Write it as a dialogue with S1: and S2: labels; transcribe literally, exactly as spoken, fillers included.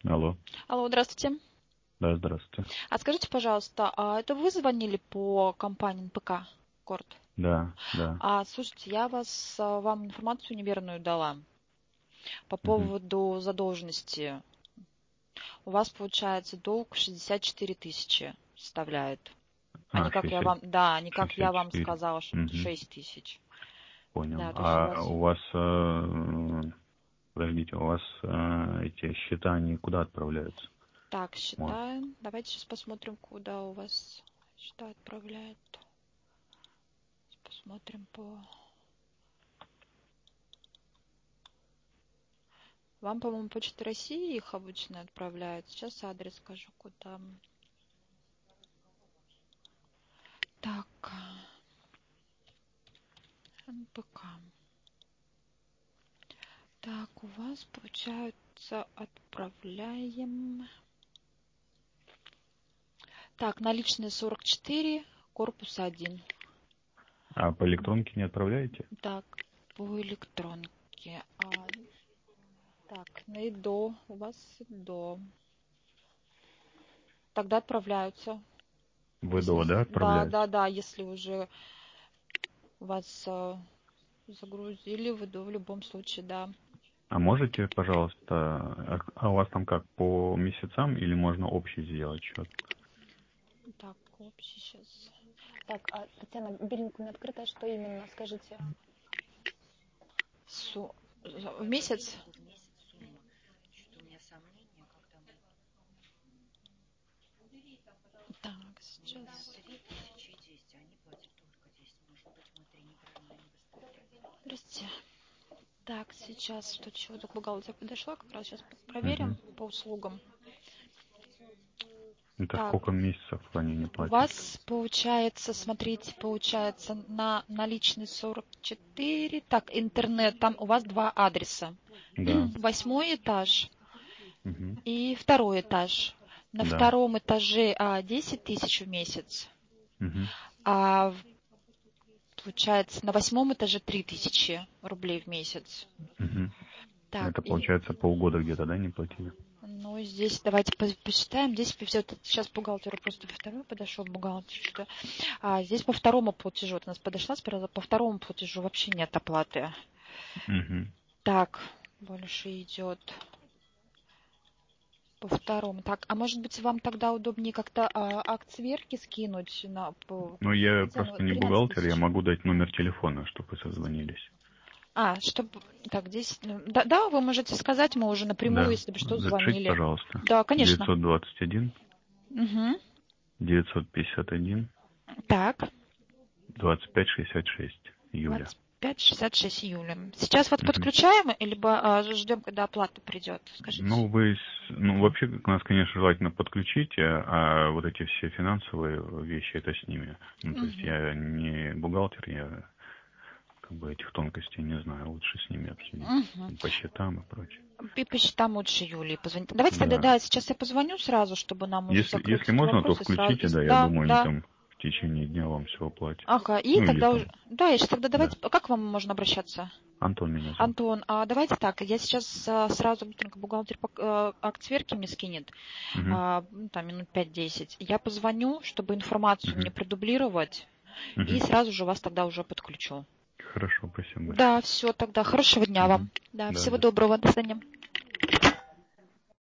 S1: Алло.
S2: Алло, здравствуйте.
S1: Да, здравствуйте.
S2: А скажите, пожалуйста, а это вы звонили по компании эн пэ ка Корт?
S1: Да, да.
S2: А, слушайте, я вас, а, вам информацию неверную дала по
S1: Мгм.
S2: поводу задолженности. У вас, получается, долг шестьдесят четыре тысячи составляет. А
S1: А,
S2: не как я
S1: шестьдесят,
S2: вам, да, не как я
S1: шестьдесят
S2: вам
S1: четыре.
S2: сказала, что это
S1: Мгм.
S2: шесть тысяч.
S1: Понял.
S2: Да, то есть у
S1: А
S2: вас...
S1: у вас, э, подождите, у вас э, эти счета, они куда отправляются?
S2: Так,
S1: Вот.
S2: считаем. Давайте сейчас посмотрим, куда у вас счета отправляют. Посмотрим по... Вам, по-моему, Почта России их обычно отправляют. Сейчас адрес скажу, куда. Так, эн пэ ка. Так, у вас, получается, отправляем... Так, наличные сорок четыре, корпус один.
S1: А по электронке не отправляете?
S2: Так, по электронке. А, так, на ИДО. У вас ИДО. Тогда отправляются.
S1: В
S2: Если,
S1: ИДО, да,
S2: да,
S1: отправляются?
S2: да, да, если уже вас э, загрузили в ИДО, в любом случае, да.
S1: А можете, пожалуйста, а а у вас там как, по месяцам или можно общий сделать счет?
S2: Так, общий сейчас. Так, а, Татьяна, мобильник у меня открыто, что именно, скажите? Су... В месяц? Так, сейчас. Здрасте. Так, сейчас тут чего-то бухгалтер подошла, как раз сейчас проверим
S1: Угу.
S2: по услугам.
S1: Это
S2: Так,
S1: сколько месяцев они не
S2: у
S1: платят?
S2: вас получается, смотрите, получается на наличный сорок четыре. Так, интернет, там у вас два адреса.
S1: Да.
S2: Восьмой этаж
S1: Угу.
S2: и второй этаж. На
S1: Да.
S2: втором этаже а, десять тысяч в месяц,
S1: Угу.
S2: а в- получается на восьмом этаже три тысячи рублей в месяц.
S1: Угу.
S2: Так,
S1: Это
S2: и,
S1: получается полгода где-то, да, не платили?
S2: ну, здесь давайте по- посчитаем. Здесь все, сейчас бухгалтеру просто второй подошел бухгалтер. Что, а, здесь по второму платежу, вот у нас подошла сперва, по второму платежу вообще нет оплаты.
S1: Угу.
S2: Так, больше идет по второму. Так, а может быть вам тогда удобнее как-то а, акт сверки скинуть на по...
S1: Ну, я
S2: Татьяна,
S1: просто
S2: вот
S1: не
S2: тринадцать
S1: бухгалтер, я
S2: тысяч.
S1: могу дать номер телефона, чтобы вы созвонились.
S2: А, чтобы... Так, здесь... ну, Да, да, вы можете сказать, мы уже напрямую,
S1: Да,
S2: если бы что,
S1: запишите,
S2: звонили.
S1: пожалуйста.
S2: Да, конечно.
S1: девятьсот двадцать один,
S2: Угу.
S1: девятьсот пятьдесят один,
S2: Так,
S1: двадцать пять шестьдесят шесть. Юля.
S2: двадцать пять шестьдесят шесть июля. Сейчас вот
S1: Мгм.
S2: подключаем, либо а, ждем, когда оплата придет? Скажите.
S1: Ну, вы, с- ну, вообще, нас, конечно, желательно подключить, а, а вот эти все финансовые вещи, это с ними. Ну, то есть
S2: Угу.
S1: я не бухгалтер, я как бы этих тонкостей не знаю, лучше с ними обсудить.
S2: Угу.
S1: По счетам и прочее.
S2: И посчитам лучше Юлии позвонить. Давайте тогда,
S1: Да.
S2: да, сейчас я позвоню сразу, чтобы нам уже
S1: Если,
S2: закрыть
S1: если
S2: этот
S1: можно, то
S2: вопрос и сразу.
S1: включите,
S2: и-
S1: да, я
S2: Да,
S1: думаю, они
S2: да.
S1: там в течение дня вам все оплатят.
S2: Ага, и
S1: Ну, или
S2: тогда уже...
S1: там,
S2: Да, я сейчас тогда
S1: да.
S2: давайте... Как вам можно обращаться?
S1: Антон меня зовут.
S2: Антон, а давайте так, я сейчас а, сразу, быстренько бухгалтер пок- а, акт сверки мне скинет,
S1: Угу.
S2: а, ну, там минут пять-десять. Я позвоню, чтобы информацию
S1: Угу.
S2: мне продублировать, и
S1: Угу.
S2: сразу же вас тогда уже подключу.
S1: Хорошо, спасибо большое.
S2: Да, все тогда. Хорошего дня
S1: Угу.
S2: вам. Да,
S1: Да,
S2: всего
S1: до свидания.
S2: доброго. До свидания.